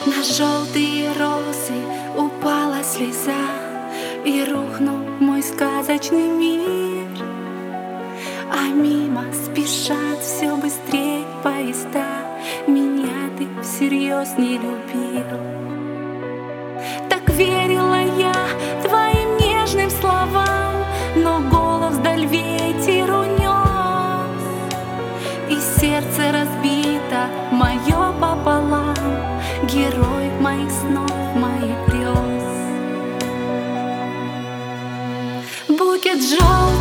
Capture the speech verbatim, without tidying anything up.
На желтые розы упала слеза, и рухнул мой сказочный мир. А мимо спешат все быстрее поезда, меня ты всерьез не любил. Так верила я твоим нежным словам, но голос вдаль ветер унес, и сердце разбито мое пополам, герой моих снов, моих грез. Букет желтых